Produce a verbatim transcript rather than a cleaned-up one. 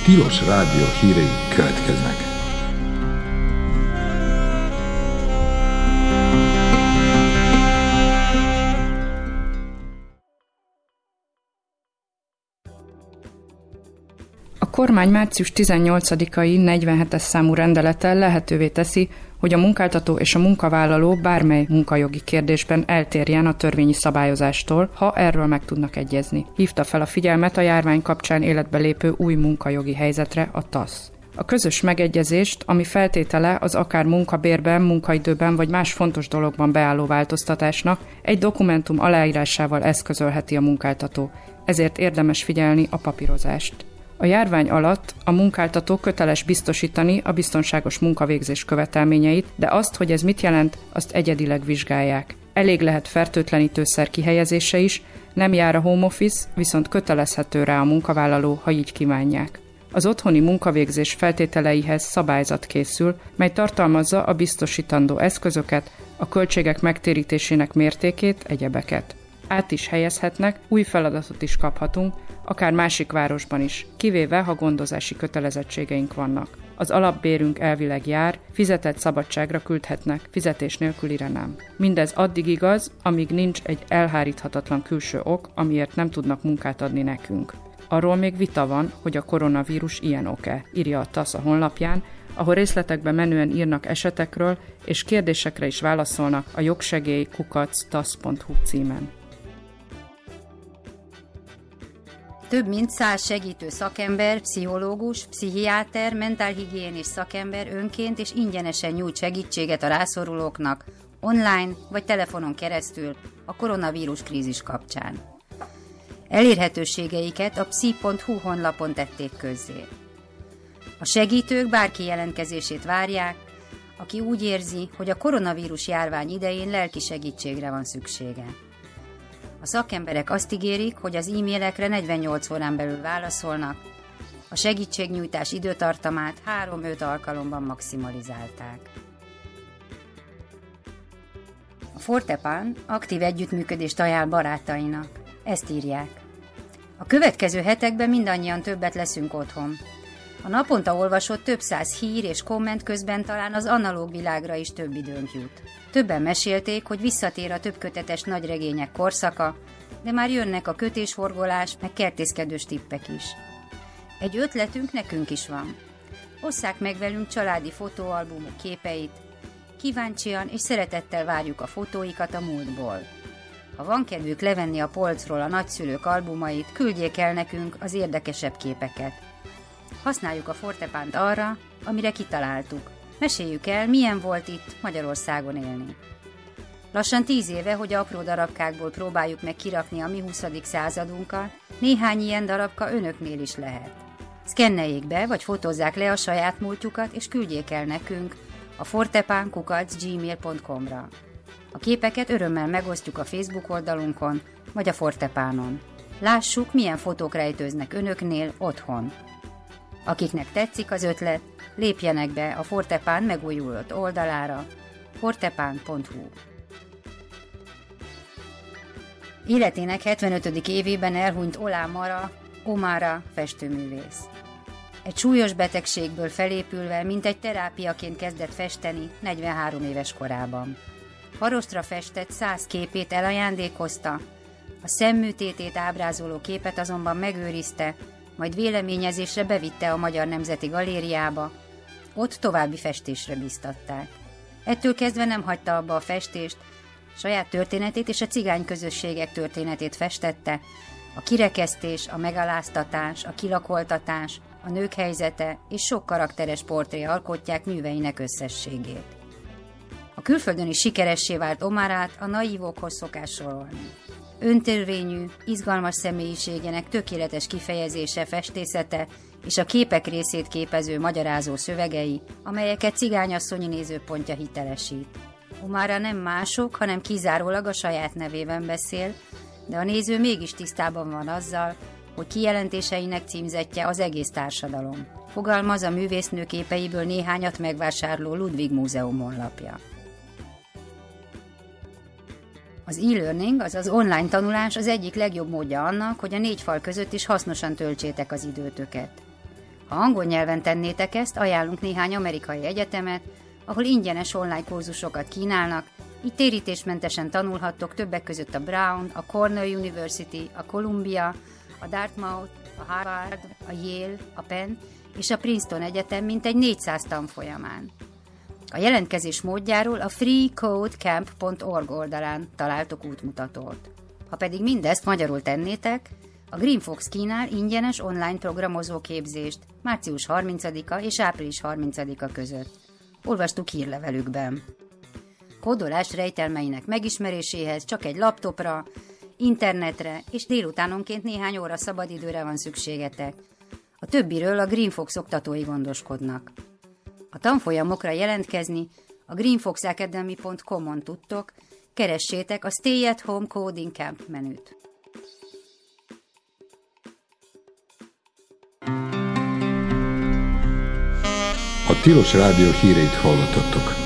Tilos Rádió hírei következnek. A kormány március tizennyolcadikai negyvenhetes számú rendelete lehetővé teszi, hogy a munkáltató és a munkavállaló bármely munkajogi kérdésben eltérjen a törvényi szabályozástól, ha erről meg tudnak egyezni. Hívta fel a figyelmet a járvány kapcsán életbe lépő új munkajogi helyzetre a TASZ. A közös megegyezést, ami feltétele az akár munkabérben, munkaidőben vagy más fontos dologban beálló változtatásnak, egy dokumentum aláírásával eszközölheti a munkáltató, ezért érdemes figyelni a papírozást. A járvány alatt a munkáltató köteles biztosítani a biztonságos munkavégzés követelményeit, de azt, hogy ez mit jelent, azt egyedileg vizsgálják. Elég lehet fertőtlenítőszer kihelyezése is, nem jár a home office, viszont kötelezhető rá a munkavállaló, ha így kívánják. Az otthoni munkavégzés feltételeihez szabályzat készül, mely tartalmazza a biztosítandó eszközöket, a költségek megtérítésének mértékét, egyebeket. Át is helyezhetnek, új feladatot is kaphatunk, akár másik városban is, kivéve, ha gondozási kötelezettségeink vannak. Az alapbérünk elvileg jár, fizetett szabadságra küldhetnek, fizetés nélkülire nem. Mindez addig igaz, amíg nincs egy elháríthatatlan külső ok, amiért nem tudnak munkát adni nekünk. Arról még vita van, hogy a koronavírus ilyen ok-e, írja a TASZ a honlapján, ahol részletekben menően írnak esetekről, és kérdésekre is válaszolnak a jogsegély kukac tasz pont hu címen. Több mint száz segítő szakember, pszichológus, pszichiáter, mentálhigiénés szakember önként és ingyenesen nyújt segítséget a rászorulóknak online vagy telefonon keresztül a koronavírus krízis kapcsán. Elérhetőségeiket a pszi pont hu honlapon tették közzé. A segítők bárki jelentkezését várják, aki úgy érzi, hogy a koronavírus járvány idején lelki segítségre van szüksége. A szakemberek azt ígérik, hogy az e-mailekre negyvennyolc órán belül válaszolnak, a segítségnyújtás időtartamát három-öt alkalomban maximalizálták. A Fortepan aktív együttműködést ajánl barátainak. Ezt írják. A következő hetekben mindannyian többet leszünk otthon. A naponta olvasott több száz hír és komment közben talán az analóg világra is több időnk jut. Többen mesélték, hogy visszatér a többkötetes nagyregények korszaka, de már jönnek a kötésforgolás, meg kertészkedős tippek is. Egy ötletünk nekünk is van. Osszák meg velünk családi fotóalbumok képeit, kíváncsian és szeretettel várjuk a fotóikat a múltból. Ha van kedvük levenni a polcról a nagyszülők albumait, küldjék el nekünk az érdekesebb képeket. Használjuk a Fortepant arra, amire kitaláltuk. Meséljük el, milyen volt itt Magyarországon élni. Lassan tíz éve, hogy apró darabkákból próbáljuk meg kirakni a mi huszadik századunkat, néhány ilyen darabka önöknél is lehet. Szkenneljék be, vagy fotózzák le a saját múltjukat, és küldjék el nekünk a fortepan kukac gmail pont com-ra. A képeket örömmel megosztjuk a Facebook oldalunkon, vagy a Fortepánon. Lássuk, milyen fotók rejtőznek önöknél otthon. Akiknek tetszik az ötlet, lépjenek be a Fortepan megújulott oldalára, fortepan pont hu. Életének hetvenötödik évében elhunyt Ola Mara, Omara festőművész. Egy súlyos betegségből felépülve mintegy terápiaként kezdett festeni negyvenhárom éves korában. Harostra festett száz képét elajándékozta, a szemműtétét ábrázoló képet azonban megőrizte, majd véleményezésre bevitte a Magyar Nemzeti Galériába, ott további festésre bíztatták. Ettől kezdve nem hagyta abba a festést, saját történetét és a cigány közösségek történetét festette, a kirekesztés, a megaláztatás, a kilakoltatás, a nők helyzete és sok karakteres portré alkotják műveinek összességét. A külföldön is sikeressé vált Omarát a naívokhoz szokás sorolni. Öntörvényű, izgalmas személyiségének tökéletes kifejezése, festészete és a képek részét képező magyarázó szövegei, amelyeket cigányasszonyi nézőpontja hitelesít. Omara nem mások, hanem kizárólag a saját nevében beszél, de a néző mégis tisztában van azzal, hogy kijelentéseinek címzettje az egész társadalom. Fogalmaz a művésznő képeiből néhányat megvásárló Ludwig Múzeum honlapja. Az e-learning, azaz online tanulás az egyik legjobb módja annak, hogy a négy fal között is hasznosan töltsétek az időtöket. Ha angol nyelven tennétek ezt, ajánlunk néhány amerikai egyetemet, ahol ingyenes online kurzusokat kínálnak, így térítésmentesen tanulhattok többek között a Brown, a Cornell University, a Columbia, a Dartmouth, a Harvard, a Yale, a Penn és a Princeton Egyetem mintegy négyszáz tanfolyamán. A jelentkezés módjáról a free code camp pont org oldalán találtok útmutatót. Ha pedig mindezt magyarul tennétek, a Greenfox kínál ingyenes online programozó képzést március harmincadika és április harmincadika között. Olvastuk hírlevelükben. Kódolás rejtelmeinek megismeréséhez csak egy laptopra, internetre és délutánonként néhány óra szabadidőre van szükségetek. A többiről a Greenfox oktatói gondoskodnak. A tanfolyamokra jelentkezni a greenfox academy pont com-on tudtok, keressétek a Stay at Home Coding Camp menüt. A Tilos Rádió híreit hallottatok.